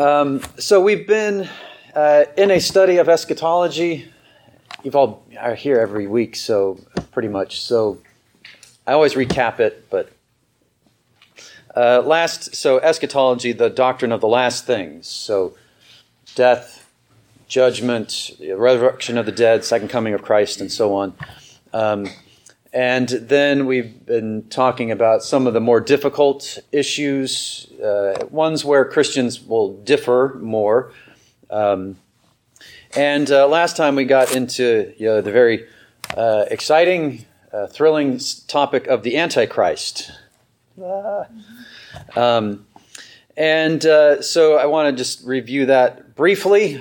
So we've been in a study of eschatology. You all are here every week, so pretty much. So I always recap it, but eschatology, the doctrine of the last things. So death, judgment, resurrection of the dead, second coming of Christ, and so on. And then we've been talking about some of the more difficult issues, ones where Christians will differ more. And last time we got into the very exciting, thrilling topic of the Antichrist. So I want to just review that briefly.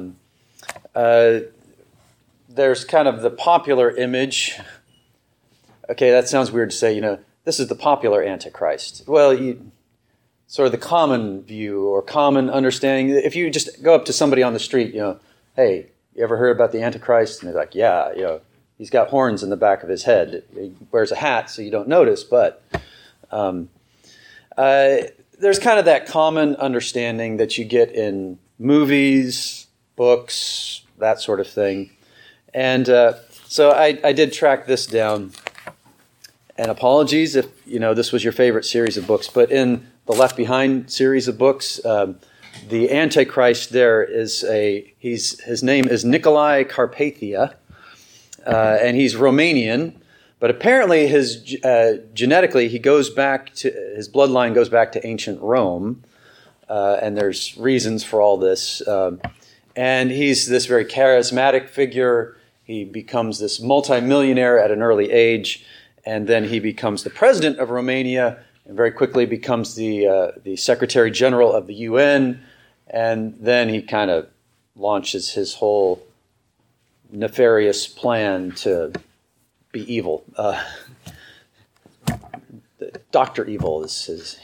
There's kind of the popular image. Okay, that sounds weird to say, this is the popular Antichrist. Well, sort of the common view or common understanding. If you just go up to somebody on the street, hey, you ever heard about the Antichrist? And they're like, yeah, he's got horns in the back of his head. He wears a hat so you don't notice, but there's kind of that common understanding that you get in movies, books, that sort of thing. And so I did track this down. And apologies if this was your favorite series of books, but in the Left Behind series of books, the Antichrist there is his name is Nicolae Carpathia, and he's Romanian, but apparently genetically his bloodline goes back to ancient Rome, and there's reasons for all this. And he's this very charismatic figure. He becomes this multimillionaire at an early age. And then he becomes the president of Romania and very quickly becomes the Secretary General of the UN. And then he kind of launches his whole nefarious plan to be evil. Dr. Evil is his.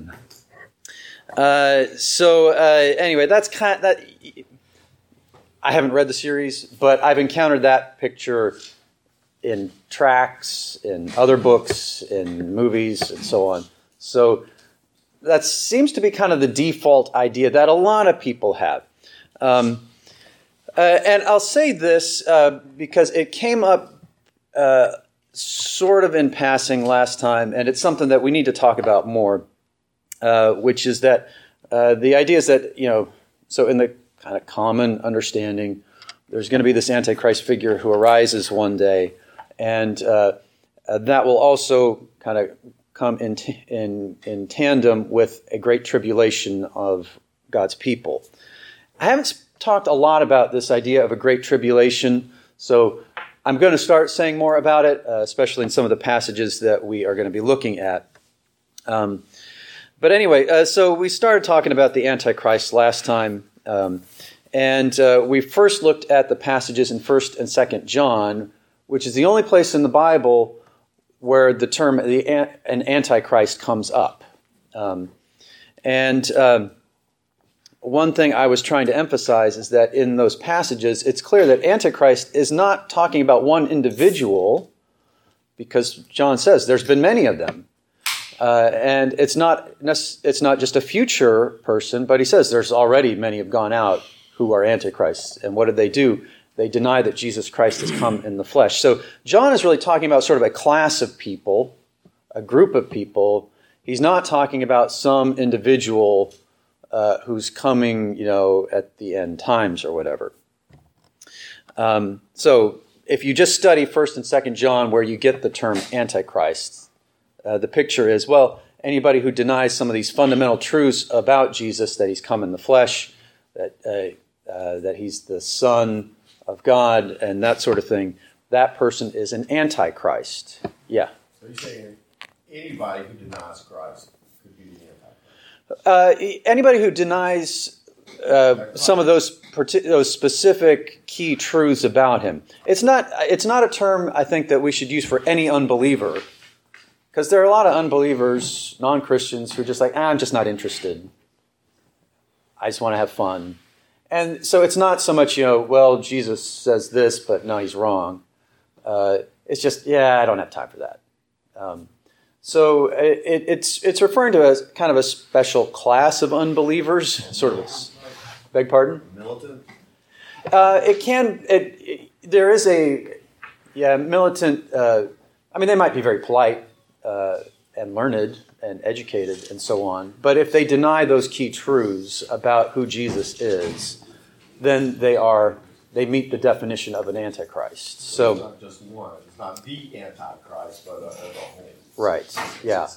Anyway, that's kind of that. I haven't read the series, but I've encountered that picture in tracts, in other books, in movies, and so on. So that seems to be kind of the default idea that a lot of people have. And I'll say this because it came up sort of in passing last time, and it's something that we need to talk about more, which is that the idea is that, so in the kind of common understanding, there's going to be this Antichrist figure who arises one day. And that will also kind of come in tandem with a great tribulation of God's people. I haven't talked a lot about this idea of a great tribulation, so I'm going to start saying more about it, especially in some of the passages that we are going to be looking at. But anyway, so we started talking about the Antichrist last time, and we first looked at the passages in 1st and 2nd John, which is the only place in the Bible where the term an Antichrist comes up. One thing I was trying to emphasize is that in those passages, it's clear that Antichrist is not talking about one individual, because John says there's been many of them. And it's not just a future person, but he says there's already many have gone out who are Antichrists. And what did they do? They deny that Jesus Christ has come in the flesh. So John is really talking about sort of a class of people, a group of people. He's not talking about some individual who's coming, at the end times or whatever. So if you just study 1st and 2nd John, where you get the term Antichrist, the picture is, anybody who denies some of these fundamental truths about Jesus, that he's come in the flesh, that he's the Son of God, and that sort of thing, that person is an Antichrist. Yeah. So you're saying anybody who denies Christ could be the Antichrist? Anybody who denies some of those specific key truths about him. It's not a term, I think, that we should use for any unbeliever, because there are a lot of unbelievers, non-Christians, who are just like, I'm just not interested. I just want to have fun. And so it's not so much, Jesus says this, but no, he's wrong. It's just, I don't have time for that. So it's referring to as kind of a special class of unbelievers, sort of. Beg pardon? Militant? There is militant. They might be very polite and learned and educated and so on. But if they deny those key truths about who Jesus is, then they meet the definition of an antichrist. So it's not just one. It's not the antichrist, but a whole. Right. Yeah.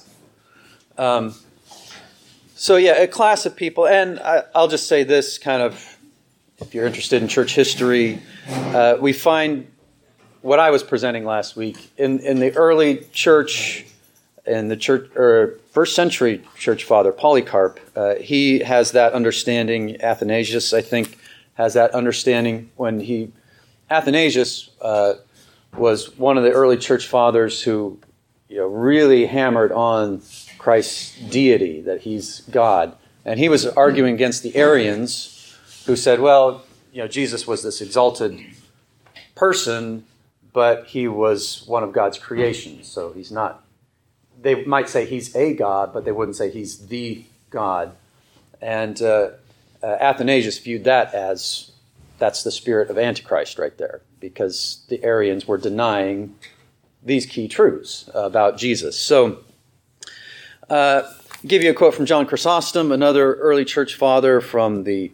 A class of people, and I'll just say this kind of, if you're interested in church history, we find what I was presenting last week in the early church, in the church or first century church father Polycarp. He has that understanding. Athanasius, I think, has that understanding when Athanasius was one of the early church fathers who really hammered on Christ's deity, that he's God. And he was arguing against the Arians who said, well, Jesus was this exalted person, but he was one of God's creations. So he's not, they might say he's a God, but they wouldn't say he's the God. And Athanasius viewed that as, that's the spirit of Antichrist right there, because the Arians were denying these key truths about Jesus. So, give you a quote from John Chrysostom, another early church father from the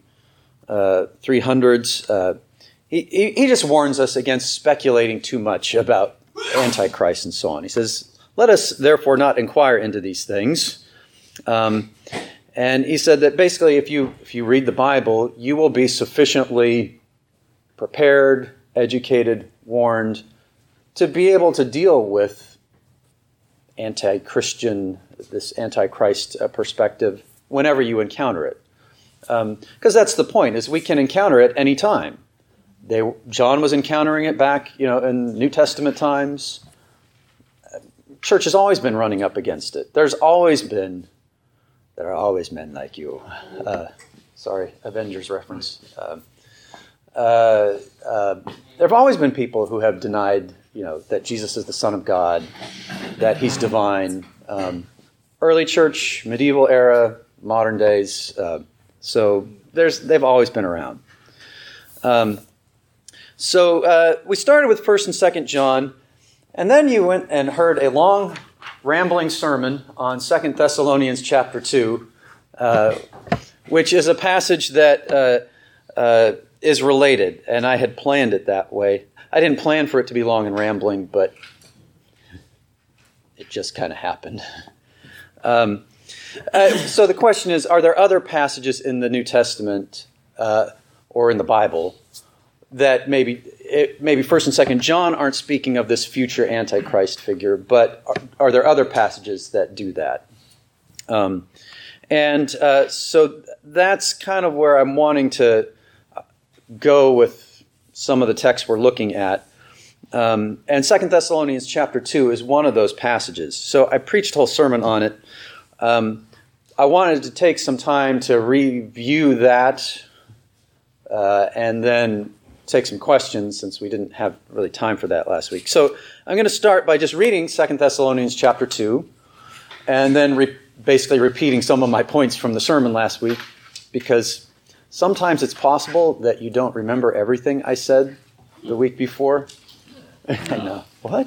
300s. He just warns us against speculating too much about Antichrist and so on. He says, let us therefore not inquire into these things. And he said that basically if you read the Bible, you will be sufficiently prepared, educated, warned, to be able to deal with anti-Christian, this anti-Christ perspective whenever you encounter it. Because that's the point, is we can encounter it any time. John was encountering it back, in New Testament times. Church has always been running up against it. There are always men like you. Sorry, Avengers reference. There have always been people who have denied, that Jesus is the Son of God, that he's divine. Early church, medieval era, modern days. So they've always been around. So we started with 1st and 2nd John, and then you went and heard a long, rambling sermon on 2 Thessalonians chapter 2, which is a passage that is related, and I had planned it that way. I didn't plan for it to be long and rambling, but it just kind of happened. So the question is, are there other passages in the New Testament or in the Bible that maybe 1st and 2nd John aren't speaking of this future Antichrist figure, but are there other passages that do that? So that's kind of where I'm wanting to go with some of the texts we're looking at. And 2 Thessalonians chapter 2 is one of those passages. So I preached a whole sermon on it. I wanted to take some time to review that and then take some questions, since we didn't have really time for that last week. So I'm going to start by just reading 2 Thessalonians chapter 2 and then basically repeating some of my points from the sermon last week, because sometimes it's possible that you don't remember everything I said the week before. I know. What?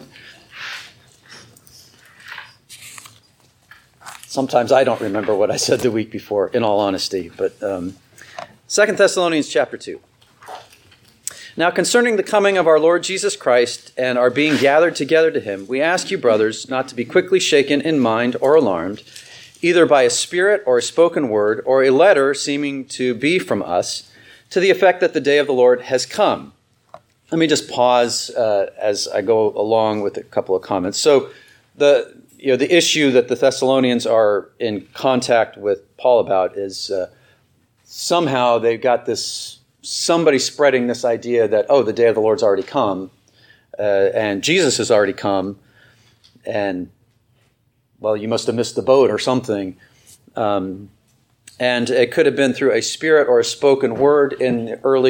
Sometimes I don't remember what I said the week before, in all honesty. But 2 Thessalonians chapter 2. Now concerning the coming of our Lord Jesus Christ and our being gathered together to him, we ask you, brothers, not to be quickly shaken in mind or alarmed, either by a spirit or a spoken word or a letter seeming to be from us, to the effect that the day of the Lord has come. Let me just pause as I go along with a couple of comments. So the issue that the Thessalonians are in contact with Paul about is somehow they've got somebody spreading this idea that, the day of the Lord's already come, and Jesus has already come, and, well, you must have missed the boat or something. And it could have been through a spirit or a spoken word in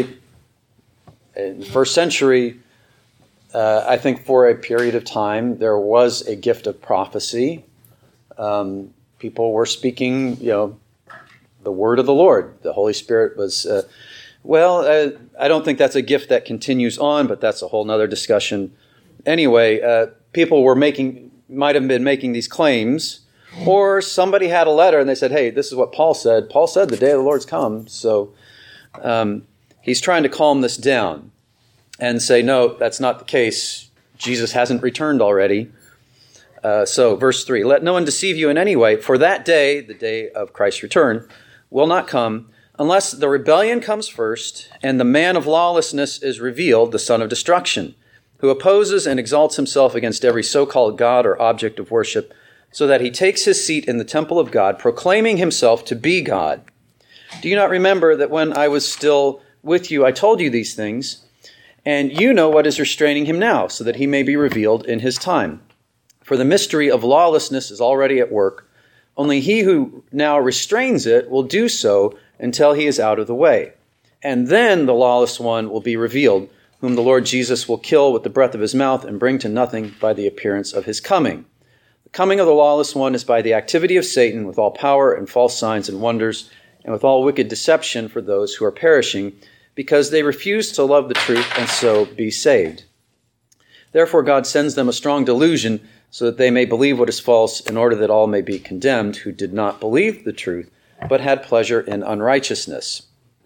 the first century. I think for a period of time there was a gift of prophecy, People were speaking, the word of the Lord. The Holy Spirit was, I don't think that's a gift that continues on, but that's a whole nother discussion. Anyway, people might have been making these claims, or somebody had a letter and they said, hey, this is what Paul said. Paul said the day of the Lord's come. So he's trying to calm this down and say, no, that's not the case. Jesus hasn't returned already. So verse 3, let no one deceive you in any way, for that day, the day of Christ's return, will not come unless the rebellion comes first and the man of lawlessness is revealed, the son of destruction, who opposes and exalts himself against every so-called God or object of worship, so that he takes his seat in the temple of God, proclaiming himself to be God. Do you not remember that when I was still with you, I told you these things, and you know what is restraining him now, so that he may be revealed in his time? For the mystery of lawlessness is already at work. Only he who now restrains it will do so until he is out of the way. And then the lawless one will be revealed, whom the Lord Jesus will kill with the breath of his mouth and bring to nothing by the appearance of his coming. The coming of the lawless one is by the activity of Satan, with all power and false signs and wonders, and with all wicked deception for those who are perishing, because they refuse to love the truth and so be saved. Therefore God sends them a strong delusion, so that they may believe what is false, in order that all may be condemned who did not believe the truth, but had pleasure in unrighteousness.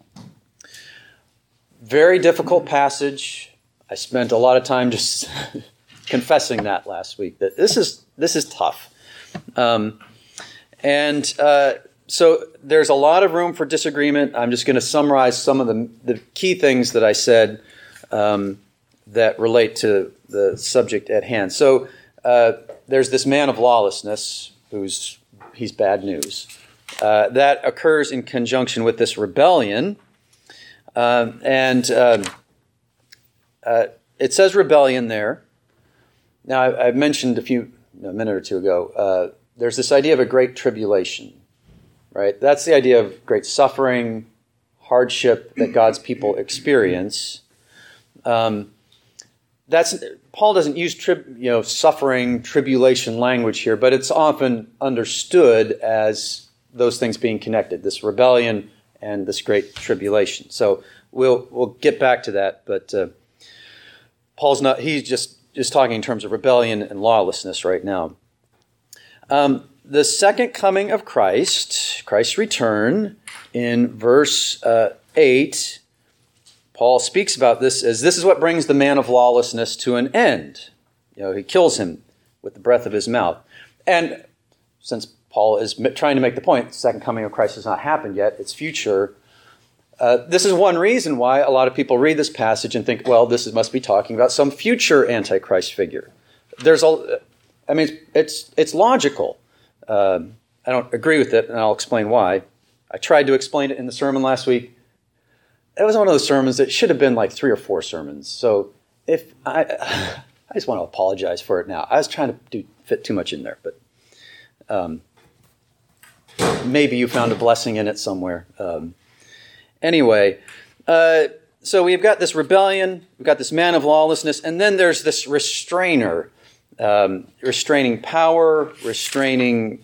Very difficult passage. I spent a lot of time just confessing that last week, that this is tough. So there's a lot of room for disagreement. I'm just going to summarize some of the key things that I said that relate to the subject at hand. So there's this man of lawlessness he's bad news. That occurs in conjunction with this rebellion. It says rebellion there. Now, I mentioned a minute or two ago, there's this idea of a great tribulation, right? That's the idea of great suffering, hardship that God's people experience. Paul doesn't use suffering, tribulation language here, but it's often understood as those things being connected, this rebellion and this great tribulation. So we'll get back to that, but Paul's not, he's just talking in terms of rebellion and lawlessness right now. The second coming of Christ's return, in verse 8, Paul speaks about this as this is what brings the man of lawlessness to an end. He kills him with the breath of his mouth. And since Paul is trying to make the point, the second coming of Christ has not happened yet, it's future. This is one reason why a lot of people read this passage and think, well, this must be talking about some future Antichrist figure. It's logical. I don't agree with it, and I'll explain why. I tried to explain it in the sermon last week. It was one of those sermons that should have been like 3 or 4 sermons. So if I just want to apologize for it now. I was trying to fit too much in there, but maybe you found a blessing in it somewhere. Anyway, so we've got this rebellion, we've got this man of lawlessness, and then there's this restrainer, restraining power, restraining.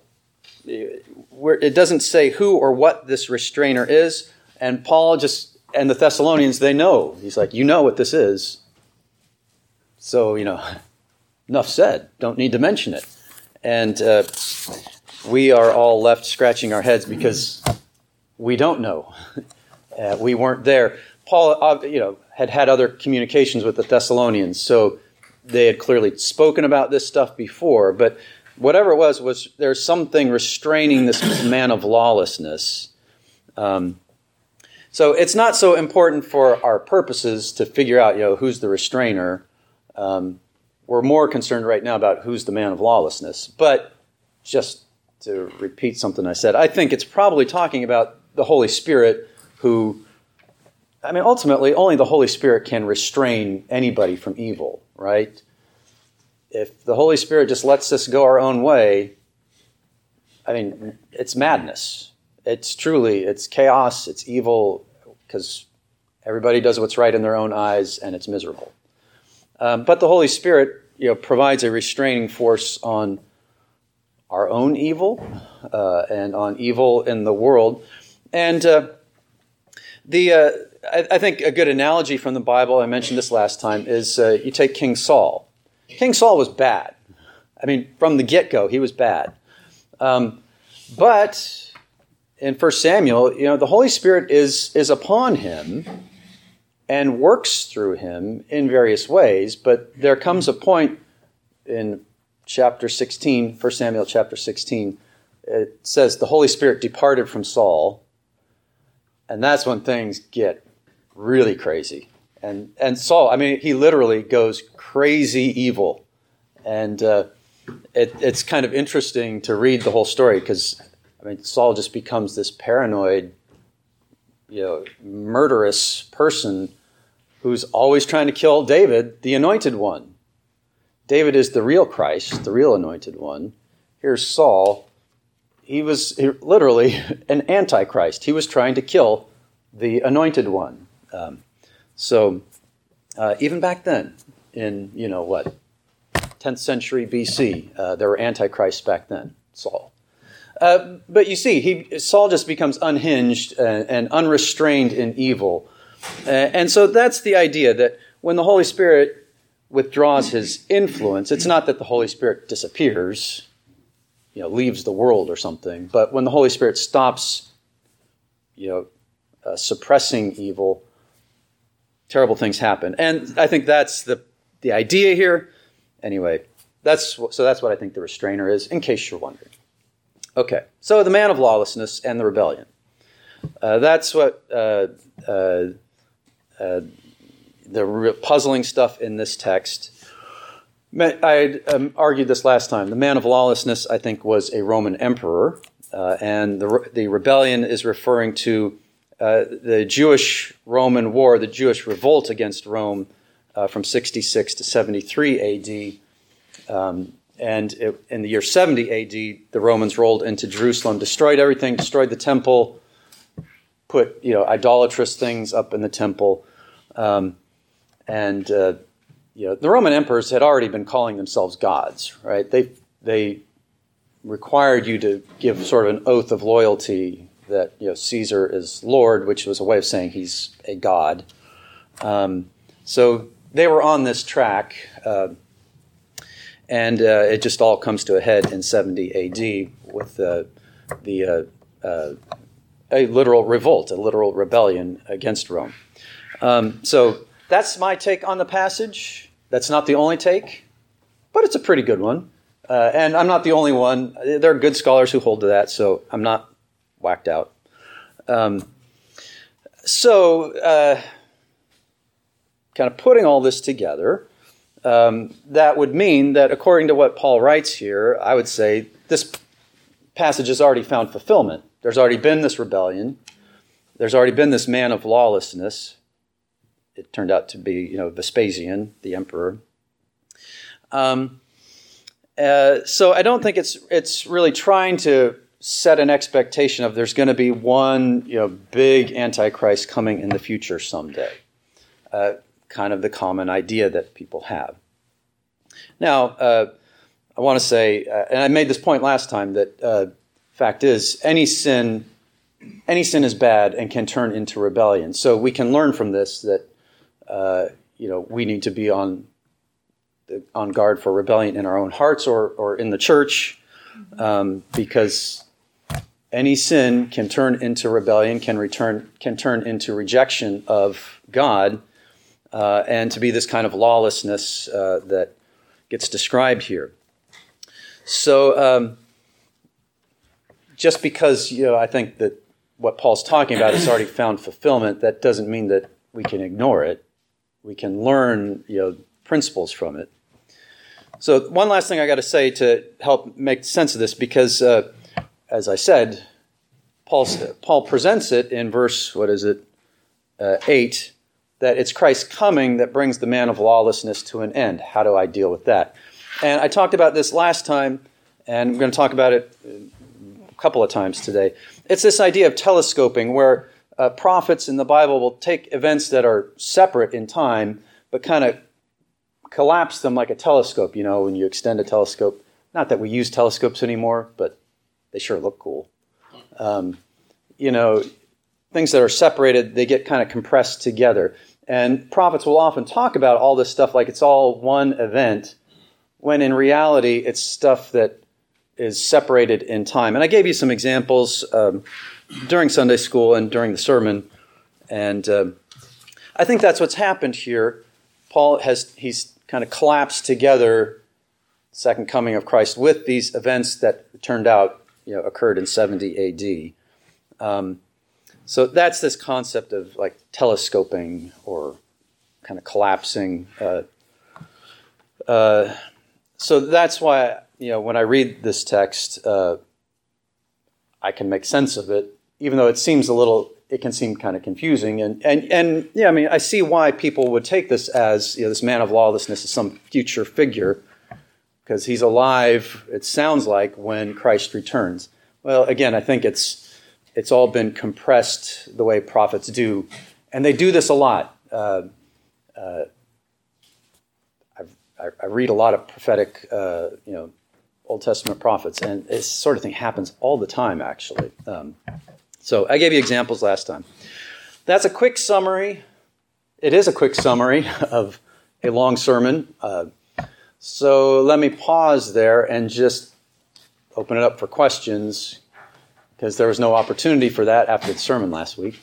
It doesn't say who or what this restrainer is, and Paul and the Thessalonians, they know. He's like, you know what this is. So, enough said. Don't need to mention it. And we are all left scratching our heads because we don't know. We weren't there. Paul, had other communications with the Thessalonians, so they had clearly spoken about this stuff before. But whatever it was there's something restraining this man of lawlessness. So it's not so important for our purposes to figure out, who's the restrainer. We're more concerned right now about who's the man of lawlessness. But just to repeat something I said, I think it's probably talking about the Holy Spirit ultimately only the Holy Spirit can restrain anybody from evil, right? If the Holy Spirit just lets us go our own way, it's madness. It's chaos, it's evil, because everybody does what's right in their own eyes, and it's miserable. But the Holy Spirit, provides a restraining force on our own evil and on evil in the world. And I think a good analogy from the Bible, I mentioned this last time, is you take King Saul. King Saul was bad. I mean, from the get-go, he was bad. But in 1 Samuel, the Holy Spirit is upon him and works through him in various ways. But there comes a point in chapter 16, 1 Samuel chapter 16, it says the Holy Spirit departed from Saul, and that's when things get really crazy. And Saul, I mean, he literally goes crazy evil. And it's kind of interesting to read the whole story because, I mean, Saul just becomes this paranoid, murderous person who's always trying to kill David, the anointed one. David is the real Christ, the real anointed one. Here's Saul. He was literally an antichrist. He was trying to kill the anointed one. So even back then, in 10th century BC, there were antichrists back then. Saul. But you see, Saul just becomes unhinged and unrestrained in evil, and so that's the idea that when the Holy Spirit withdraws his influence, it's not that the Holy Spirit disappears, leaves the world or something, but when the Holy Spirit stops, suppressing evil, terrible things happen. And I think that's the idea here. Anyway, that's what I think the restrainer is, in case you're wondering. Okay, so the man of lawlessness and the rebellion. That's what the puzzling stuff in this text. I argued this last time. The man of lawlessness, I think, was a Roman emperor, and the rebellion is referring to the Jewish-Roman war, the Jewish revolt against Rome from 66 to 73 A.D., and in the year 70 A.D., the Romans rolled into Jerusalem, destroyed everything, destroyed the temple, put idolatrous things up in the temple, and the Roman emperors had already been calling themselves gods, right? They required you to give sort of an oath of loyalty that Caesar is Lord, which was a way of saying he's a god. So they were on this track. And it just all comes to a head in 70 A.D. with a literal revolt, a literal rebellion against Rome. So that's my take on the passage. That's not the only take, but it's a pretty good one. And I'm not the only one. There are good scholars who hold to that, so I'm not whacked out. So kind of putting all this together, that would mean that according to what Paul writes here, I would say this passage has already found fulfillment. There's already been this rebellion. There's already been this man of lawlessness. It turned out to be, Vespasian, the emperor. So I don't think it's really trying to set an expectation of there's going to be one, big antichrist coming in the future someday. Kind of the common idea that people have. Now, I want to say, and I made this point last time, that fact is, any sin is bad and can turn into rebellion. So we can learn from this that we need to be on guard for rebellion in our own hearts or in the church, because any sin can turn into rebellion, can turn into rejection of God. And to be this kind of lawlessness that gets described here. So just because I think that what Paul's talking about has already found fulfillment, that doesn't mean that we can ignore it. We can learn principles from it. So one last thing I got to say to help make sense of this, because as I said, Paul presents it in verse 8. That it's Christ's coming that brings the man of lawlessness to an end. How do I deal with that? And I talked about this last time, and I'm going to talk about it a couple of times today. It's this idea of telescoping, where prophets in the Bible will take events that are separate in time, but kind of collapse them like a telescope. When you extend a telescope, not that we use telescopes anymore, but they sure look cool. Things that are separated, they get kind of compressed together. And prophets will often talk about all this stuff like it's all one event, when in reality it's stuff that is separated in time. And I gave you some examples during Sunday school and during the sermon. And I think that's what's happened here. He's kind of collapsed together the second coming of Christ with these events that turned out, occurred in 70 AD. So that's this concept of like telescoping or kind of collapsing. So that's why, when I read this text, I can make sense of it, even though it can seem kind of confusing. And yeah, I mean, I see why people would take this as, this man of lawlessness is some future figure, because he's alive, it sounds like, when Christ returns. Well, again, I think it's all been compressed the way prophets do, and they do this a lot. I read a lot of prophetic, Old Testament prophets, and this sort of thing happens all the time, actually. So I gave you examples last time. That's a quick summary. It is a quick summary of a long sermon. So let me pause there and just open it up for questions, because there was no opportunity for that after the sermon last week.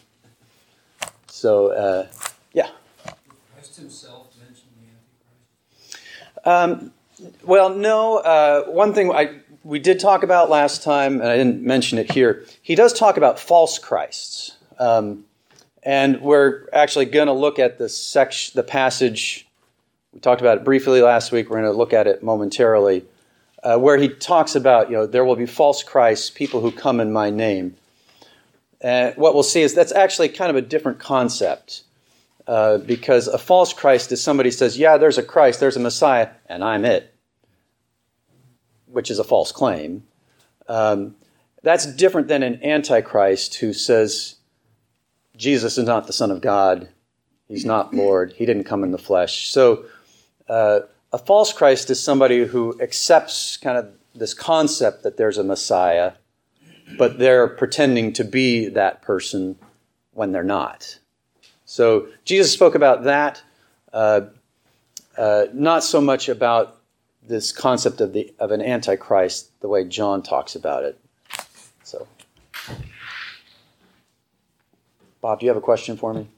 So, yeah. Christ himself mentioned the Antichrist? Well, no. One thing we did talk about last time, and I didn't mention it here, he does talk about false Christs. And we're actually going to look at the passage. We talked about it briefly last week. We're going to look at it momentarily. Where he talks about, there will be false Christs, people who come in my name. And what we'll see is that's actually kind of a different concept, because a false Christ is somebody who says, yeah, there's a Christ, there's a Messiah, and I'm it, which is a false claim. That's different than an Antichrist who says, Jesus is not the Son of God, he's not Lord, he didn't come in the flesh. So, a false Christ is somebody who accepts kind of this concept that there's a Messiah, but they're pretending to be that person when they're not. So Jesus spoke about that, not so much about this concept of an Antichrist, the way John talks about it. So, Bob, do you have a question for me?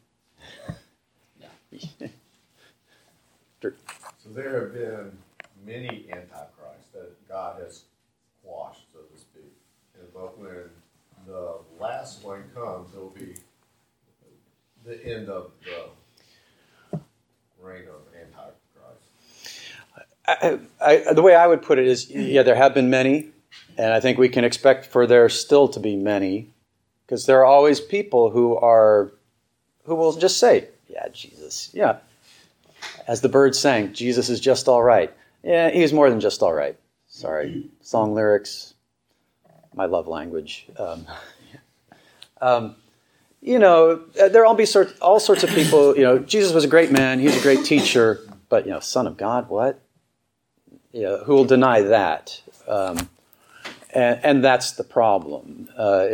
So there have been many antichrists that God has quashed, so to speak. But when the last one comes, it will be the end of the reign of Antichrist. The way I would put it is, yeah, there have been many, and I think we can expect for there still to be many, because there are always people who will just say, yeah, Jesus, yeah. As the bird sang, Jesus is just all right. Yeah, he's more than just all right. Sorry. Song lyrics, my love language. There'll be all sorts of people. Jesus was a great man. He was a great teacher. But, Son of God, what? Who will deny that? And that's the problem,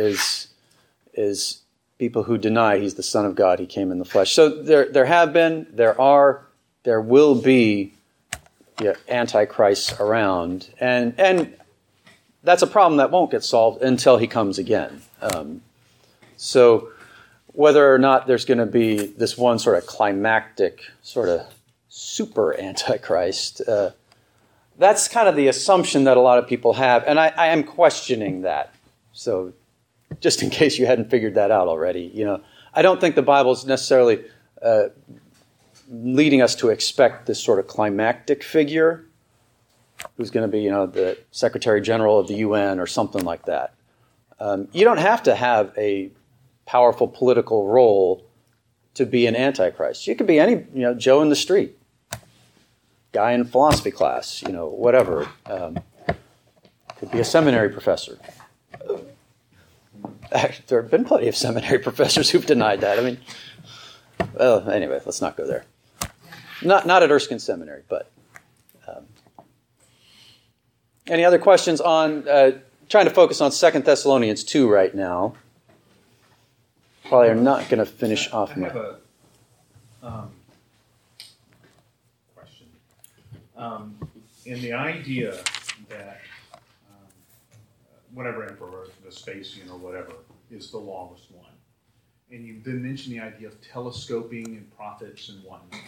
is people who deny he's the Son of God, he came in the flesh. So there have been, there will be antichrists around, and that's a problem that won't get solved until he comes again. So whether or not there's going to be this one sort of climactic, sort of super antichrist, that's kind of the assumption that a lot of people have, and I am questioning that. So just in case you hadn't figured that out already, I don't think the Bible is necessarily leading us to expect this sort of climactic figure who's going to be, the Secretary General of the UN or something like that. You don't have to have a powerful political role to be an antichrist. You could be any, Joe in the street, guy in philosophy class, whatever. Could be a seminary professor. Actually, there have been plenty of seminary professors who've denied that. Anyway, let's not go there. Not at Erskine Seminary, but Any other questions on trying to focus on 2 Thessalonians 2 right now? Probably are not going to finish off. I have a question. In the idea that whatever emperor, Vespasian or whatever, is the lawless one, and you then mention the idea of telescoping and prophets and whatnot,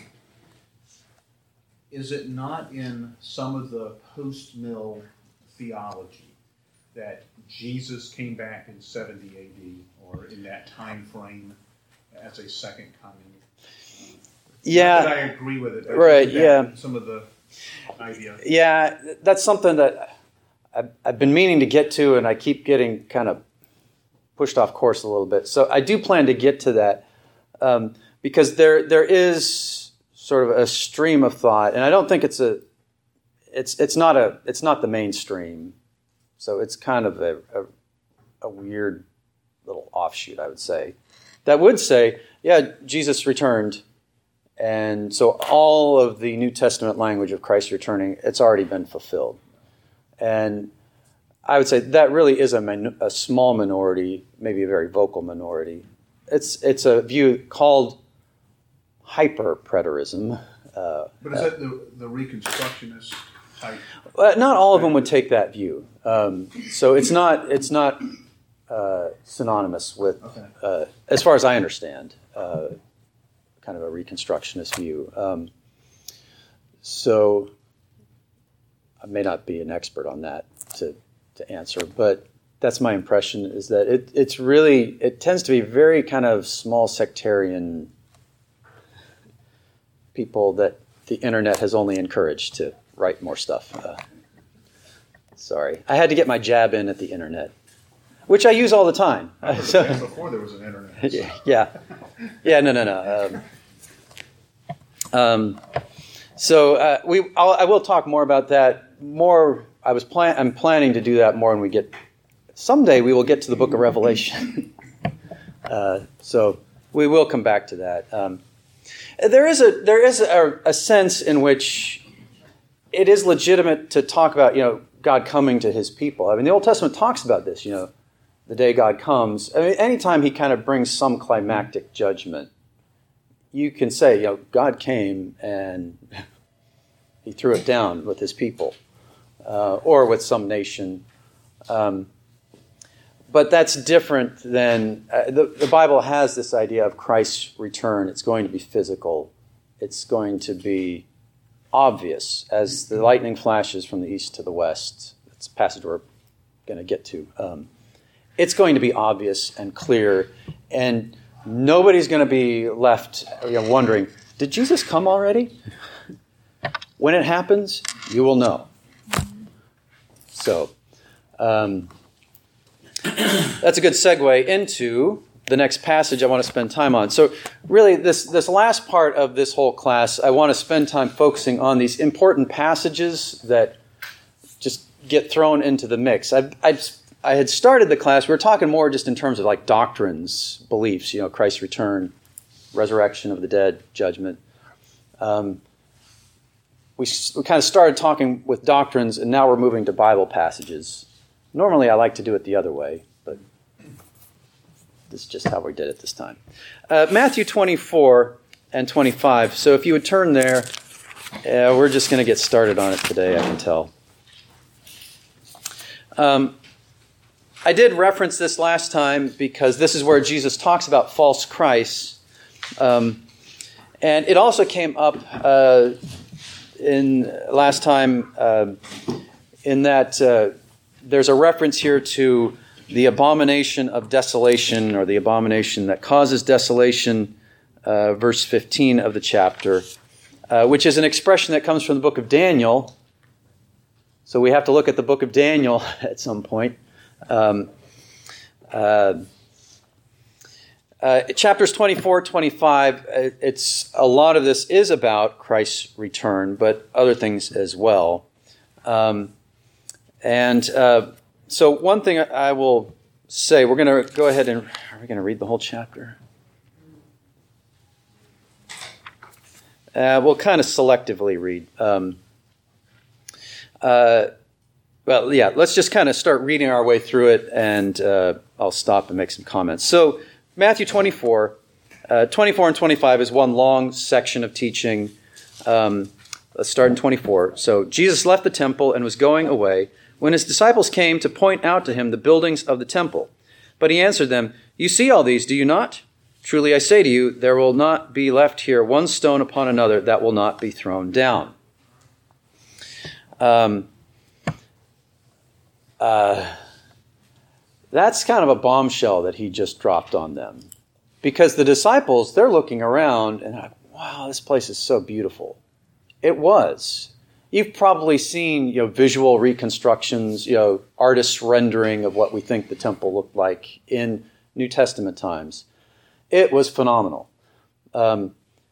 is it not in some of the post-mill theology that Jesus came back in 70 A.D. or in that time frame as a second coming? Yeah. Not that I agree with it. But right, yeah. Some of the idea. Yeah, that's something that I've been meaning to get to, and I keep getting kind of pushed off course a little bit. So I do plan to get to that because there is sort of a stream of thought, and I don't think it's not the mainstream. So it's kind of a weird little offshoot, I would say, that would say, yeah, Jesus returned, and so all of the New Testament language of Christ returning, it's already been fulfilled. And I would say that really is a small minority, maybe a very vocal minority. It's a view called hyper-preterism. But is that the Reconstructionist type? Not all of them would take that view. So it's not synonymous with, as far as I understand, kind of a Reconstructionist view. So I may not be an expert on that to answer, but that's my impression, is that it tends to be very kind of small sectarian people that the internet has only encouraged to write more stuff. Sorry. I had to get my jab in at the internet, which I use all the time. Before there was an internet. Yeah. Yeah, no. So I will talk more about that. I'm planning to do that more when we get. Someday we will get to the Book of Revelation. So we will come back to that. There is a sense in which it is legitimate to talk about, God coming to His people. I mean, the Old Testament talks about this. The day God comes. I mean, anytime He kind of brings some climactic judgment, you can say, God came and He threw it down with His people, or with some nation. But that's different than the Bible has this idea of Christ's return. It's going to be physical. It's going to be obvious as the lightning flashes from the east to the west. That's a passage we're going to get to. It's going to be obvious and clear, and nobody's going to be left wondering, did Jesus come already? When it happens, you will know. So that's a good segue into the next passage I want to spend time on. So really, this last part of this whole class, I want to spend time focusing on these important passages that just get thrown into the mix. I had started the class, we were talking more just in terms of like doctrines, beliefs, Christ's return, resurrection of the dead, judgment. We kind of started talking with doctrines, and now we're moving to Bible passages. Normally I like to do it the other way, but this is just how we did it this time. Matthew 24 and 25. So if you would turn there, we're just going to get started on it today, I can tell. I did reference this last time because this is where Jesus talks about false Christs. And it also came up in last time in that there's a reference here to the abomination of desolation, or the abomination that causes desolation, verse 15 of the chapter, which is an expression that comes from the book of Daniel. So we have to look at the book of Daniel at some point. Chapters 24, 25, a lot of this is about Christ's return, but other things as well. So one thing I will say, we're going to go ahead and, are we going to read the whole chapter? We'll kind of selectively read. Well, yeah, let's just kind of start reading our way through it, and I'll stop and make some comments. So, Matthew 24, 24 and 25 is one long section of teaching. Let's start in 24. So, Jesus left the temple and was going away when his disciples came to point out to him the buildings of the temple. But he answered them, "You see all these, do you not? Truly I say to you, there will not be left here one stone upon another that will not be thrown down." That's kind of a bombshell that he just dropped on them. Because the disciples, they're looking around and like, wow, this place is so beautiful. It was. You've probably seen, visual reconstructions, artists' rendering of what we think the temple looked like in New Testament times. It was phenomenal. The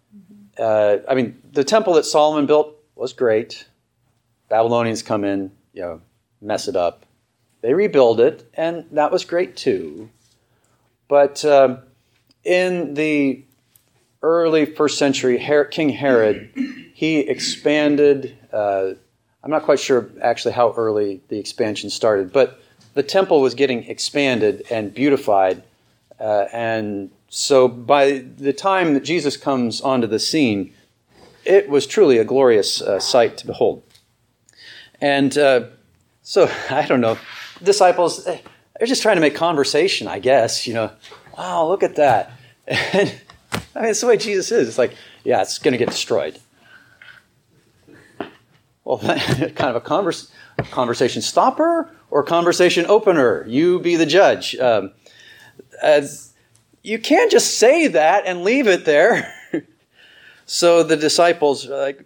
temple that Solomon built was great. Babylonians come in, mess it up. They rebuild it, and that was great too. But in the early first century, King Herod, he expanded. I'm not quite sure actually how early the expansion started, but the temple was getting expanded and beautified. And so by the time that Jesus comes onto the scene, it was truly a glorious sight to behold. And so, I don't know, disciples, they're just trying to make conversation, I guess, Oh, look at that. And, it's the way Jesus is. It's like, yeah, it's going to get destroyed. Well, kind of a conversation stopper or conversation opener? You be the judge. You can't just say that and leave it there. So the disciples are like,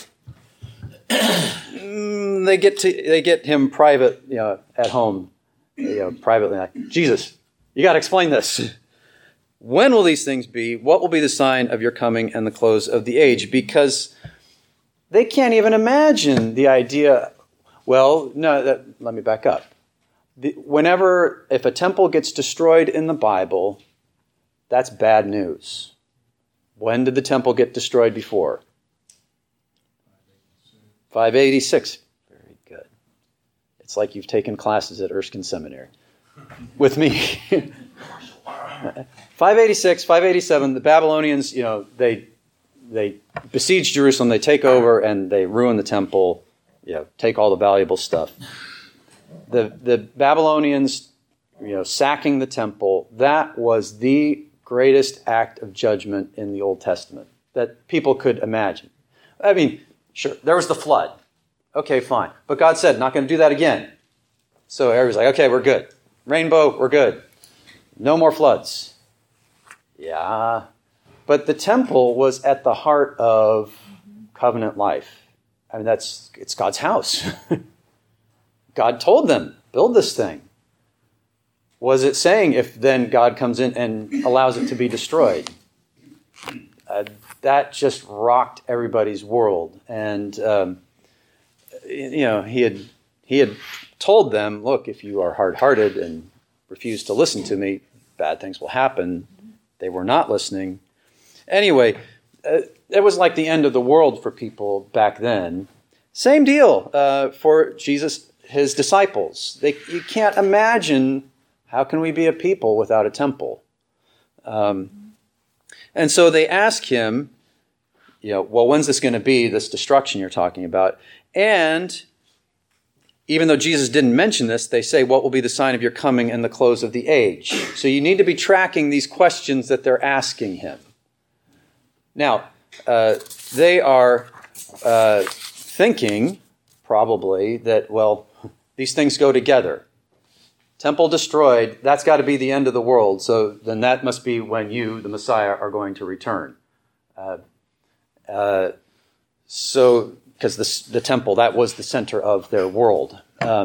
they get him private, at home, privately. Like, Jesus, you got to explain this. When will these things be? What will be the sign of your coming and the close of the age? Because they can't even imagine the idea. Well, no, let me back up. If a temple gets destroyed in the Bible, that's bad news. When did the temple get destroyed before? 586. Very good. It's like you've taken classes at Erskine Seminary with me. 586, 587, the Babylonians, they besiege Jerusalem, they take over, and they ruin the temple, take all the valuable stuff. The Babylonians, sacking the temple, that was the greatest act of judgment in the Old Testament that people could imagine. Sure, there was the flood. Okay, fine. But God said, not going to do that again. So everybody's like, okay, we're good. Rainbow, we're good. No more floods. Yeah. But the temple was at the heart of covenant life. It's God's house. God told them, build this thing. Was it saying if then God comes in and allows it to be destroyed? That just rocked everybody's world. And, he had told them, look, if you are hard-hearted and refuse to listen to me, bad things will happen. They were not listening. Anyway, it was like the end of the world for people back then. Same deal for Jesus, his disciples. You can't imagine, how can we be a people without a temple? And so they ask him, well, when's this going to be, this destruction you're talking about? And even though Jesus didn't mention this, they say, what will be the sign of your coming and the close of the age? So you need to be tracking these questions that they're asking him. Now, they are thinking, probably, that, well, these things go together. Temple destroyed, that's got to be the end of the world, so then that must be when you, the Messiah, are going to return. Because the temple, that was the center of their world.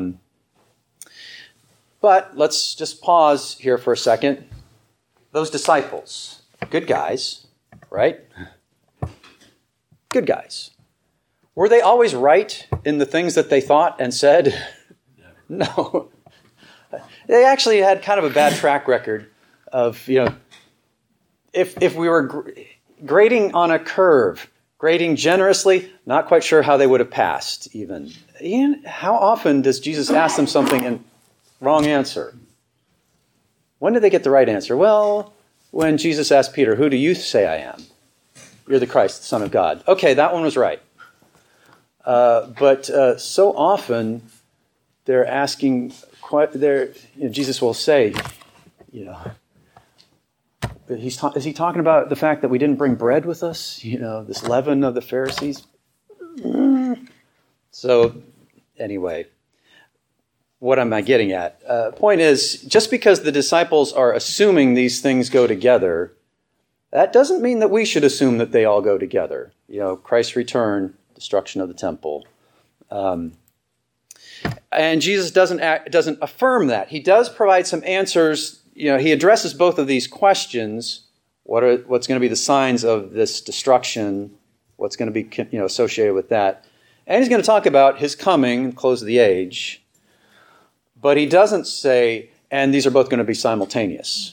But let's just pause here for a second. Those disciples, good guys, right? Good guys. Were they always right in the things that they thought and said? No. They actually had kind of a bad track record of, if we were grading on a curve, grading generously, not quite sure how they would have passed even. Ian, how often does Jesus ask them something and wrong answer? When did they get the right answer? Well, when Jesus asked Peter, who do you say I am? You're the Christ, the Son of God. Okay, that one was right. But so often they're asking, Jesus will say, is he talking about the fact that we didn't bring bread with us? This leaven of the Pharisees? So anyway, what am I getting at? Point is, just because the disciples are assuming these things go together, that doesn't mean that we should assume that they all go together. Christ's return, destruction of the temple. And Jesus doesn't affirm that. He does provide some answers. He addresses both of these questions. What's going to be the signs of this destruction? What's going to be associated with that? And he's going to talk about his coming, close of the age. But he doesn't say, and these are both going to be simultaneous.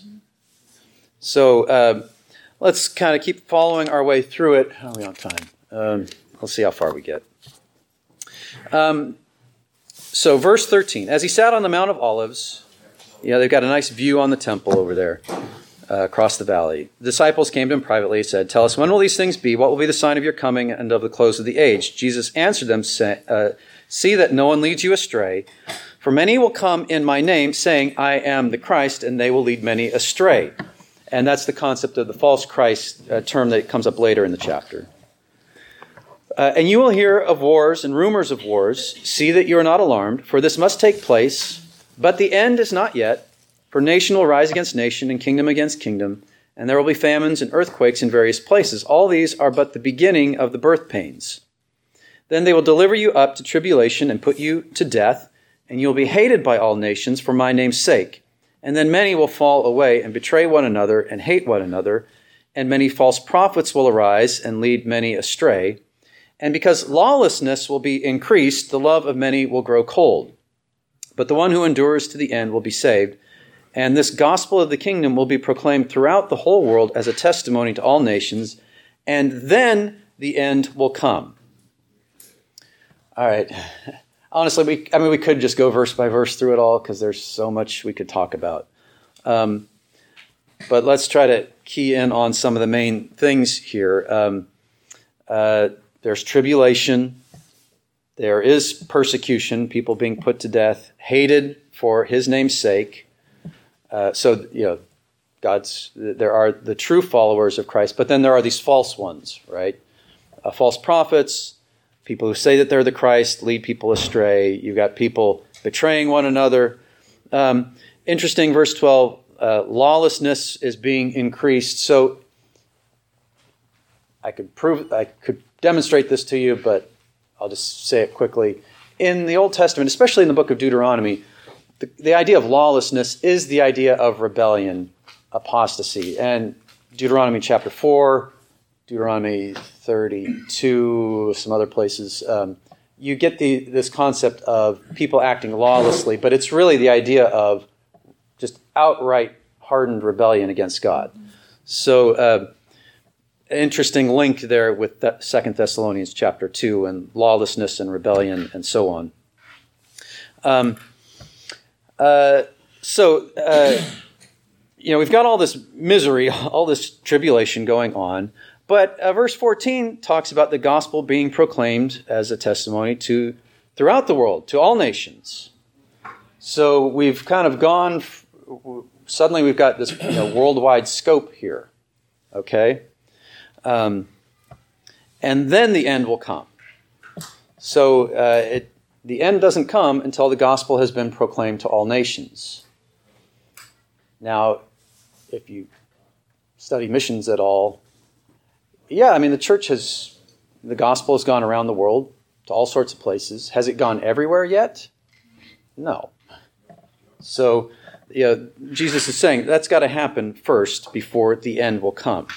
So let's kind of keep following our way through it. How are we on time? Let's see how far we get. So verse 13. As he sat on the Mount of Olives, they've got a nice view on the temple over there across the valley. The disciples came to him privately and said, "Tell us, when will these things be? What will be the sign of your coming and of the close of the age?" Jesus answered them, "See that no one leads you astray. For many will come in my name, saying, 'I am the Christ,' and they will lead many astray." And that's the concept of the false Christ term that comes up later in the chapter. "And you will hear of wars and rumors of wars. See that you are not alarmed, for this must take place, but the end is not yet. For nation will rise against nation, and kingdom against kingdom, and there will be famines and earthquakes in various places. All these are but the beginning of the birth pains. Then they will deliver you up to tribulation and put you to death, and you will be hated by all nations for my name's sake. And then many will fall away and betray one another and hate one another, and many false prophets will arise and lead many astray. And because lawlessness will be increased, the love of many will grow cold. But the one who endures to the end will be saved. And this gospel of the kingdom will be proclaimed throughout the whole world as a testimony to all nations, and then the end will come." All right. Honestly, we could just go verse by verse through it all because there's so much we could talk about. But let's try to key in on some of the main things here. There's tribulation. There is persecution, people being put to death, hated for his name's sake. There are the true followers of Christ, but then there are these false ones, right? False prophets, people who say that they're the Christ, lead people astray. You've got people betraying one another. Interesting, verse 12, lawlessness is being increased. So I could demonstrate this to you, but I'll just say it quickly. In the Old Testament, especially in the book of Deuteronomy, the idea of lawlessness is the idea of rebellion, apostasy. And Deuteronomy chapter 4, Deuteronomy 32, some other places, you get this concept of people acting lawlessly, but it's really the idea of just outright hardened rebellion against God. So interesting link there with 2 Thessalonians chapter 2 and lawlessness and rebellion and so on. We've got all this misery, all this tribulation going on, but verse 14 talks about the gospel being proclaimed as a testimony throughout the world, to all nations. So we've kind of gone, suddenly we've got this worldwide scope here, okay? And then the end will come. So the end doesn't come until the gospel has been proclaimed to all nations. Now, if you study missions at all, the gospel has gone around the world to all sorts of places. Has it gone everywhere yet? No. So, Jesus is saying that's got to happen first before the end will come.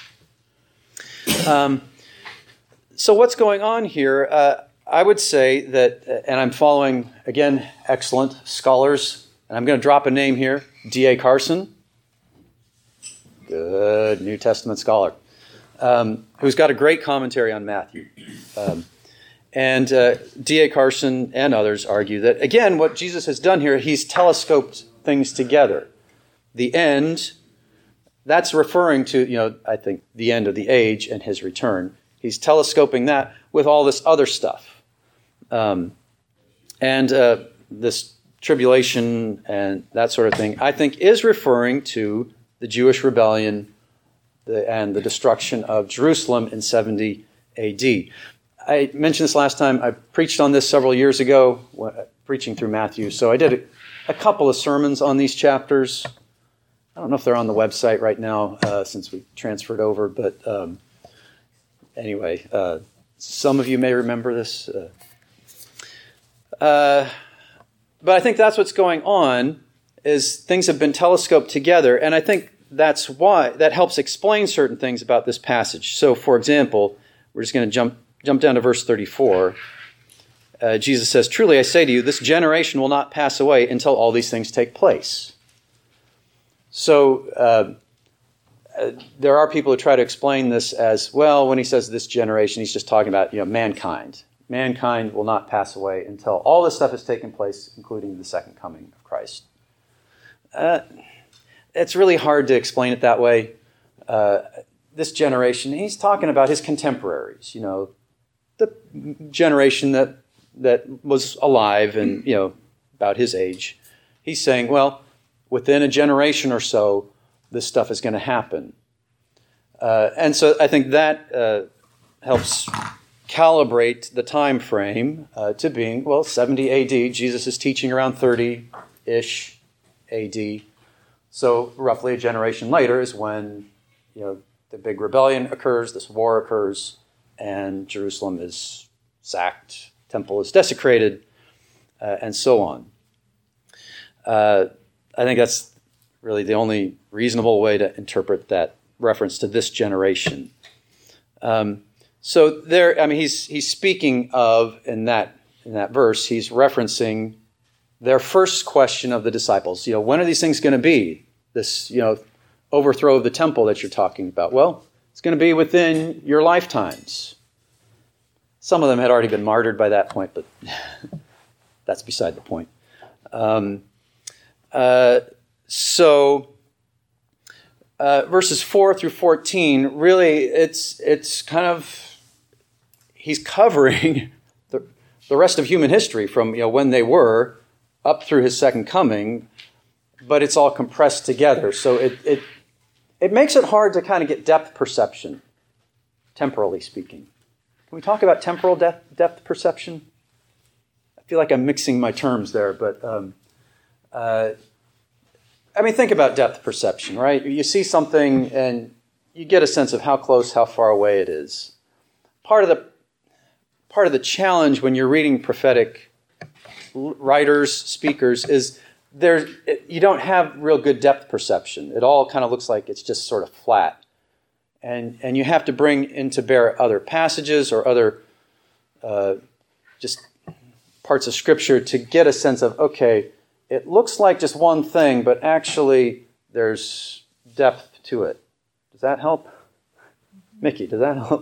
So what's going on here? I would say that, and I'm following, again, excellent scholars, and I'm going to drop a name here, D.A. Carson. Good New Testament scholar. who's got a great commentary on Matthew. And D.A. Carson and others argue that, again, what Jesus has done here, he's telescoped things together. The end, that's referring to, I think, the end of the age and his return. He's telescoping that with all this other stuff. And this tribulation and that sort of thing, I think, is referring to the Jewish rebellion and the destruction of Jerusalem in 70 A.D. I mentioned this last time. I preached on this several years ago, preaching through Matthew. So I did a couple of sermons on these chapters. I don't know if they're on the website right now since we transferred over, but anyway, some of you may remember this. But I think that's what's going on, is things have been telescoped together, and I think that's why that helps explain certain things about this passage. So, for example, we're just going to jump down to verse 34. Jesus says, "Truly I say to you, this generation will not pass away until all these things take place." So there are people who try to explain this as, well, when he says this generation, he's just talking about mankind. Mankind will not pass away until all this stuff has taken place, including the second coming of Christ. It's really hard to explain it that way. This generation, he's talking about his contemporaries, the generation that was alive and, about his age. He's saying, well, within a generation or so, this stuff is going to happen. And so I think that helps calibrate the time frame to being, 70 A.D. Jesus is teaching around 30-ish A.D. So roughly a generation later is when, the big rebellion occurs, this war occurs, and Jerusalem is sacked, temple is desecrated, and so on. I think that's really the only reasonable way to interpret that reference to this generation. So there, he's speaking of, in that verse, he's referencing their first question of the disciples. When are these things going to be? This, overthrow of the temple that you're talking about. Well, it's going to be within your lifetimes. Some of them had already been martyred by that point, but that's beside the point. So verses 4 through 14, really, it's kind of, he's covering the rest of human history from when they were up through his second coming, but it's all compressed together. So it makes it hard to kind of get depth perception, temporally speaking. Can we talk about temporal depth perception? I feel like I'm mixing my terms there, but think about depth perception, right? You see something and you get a sense of how close, how far away it is. Part of the challenge when you're reading prophetic writers, speakers, is you don't have real good depth perception. It all kind of looks like it's just sort of flat. And you have to bring into bear other passages or other just parts of Scripture to get a sense of, okay, it looks like just one thing, but actually there's depth to it. Does that help? Mickey, does that help?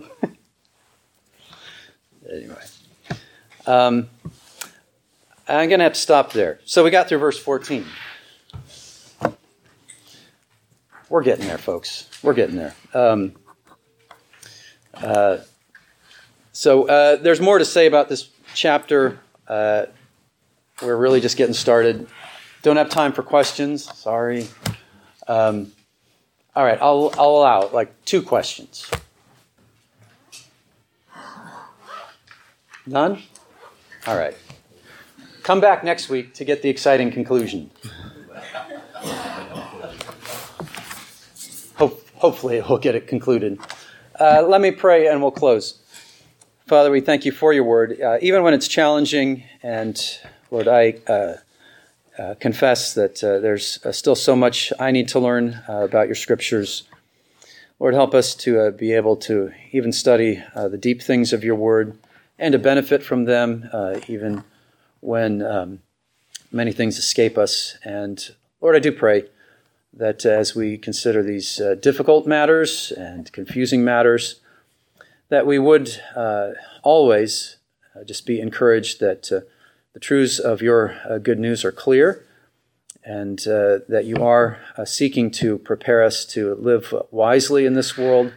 Anyway. I'm going to have to stop there. So we got through verse 14. We're getting there, folks. We're getting there. So there's more to say about this chapter. We're really just getting started. Don't have time for questions. Sorry. All right, I'll allow 2 questions. None? All right. Come back next week to get the exciting conclusion. Hopefully we'll get it concluded. Let me pray and we'll close. Father, we thank you for your word, even when it's challenging. And Lord, I confess that there's still so much I need to learn about your scriptures. Lord, help us to be able to even study the deep things of your word and to benefit from them, even when many things escape us. And Lord, I do pray that as we consider these difficult matters and confusing matters, that we would always just be encouraged that the truths of your good news are clear, and that you are seeking to prepare us to live wisely in this world.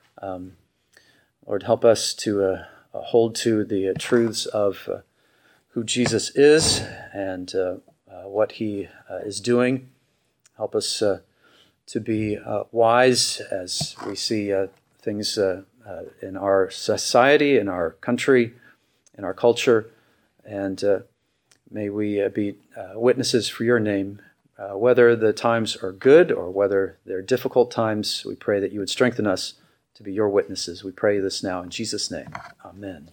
Lord, help us to hold to the truths of who Jesus is and what he is doing. Help us to be wise as we see things in our society, in our country, in our culture, and may we be witnesses for your name. Whether the times are good or whether they're difficult times, we pray that you would strengthen us to be your witnesses. We pray this now in Jesus' name. Amen.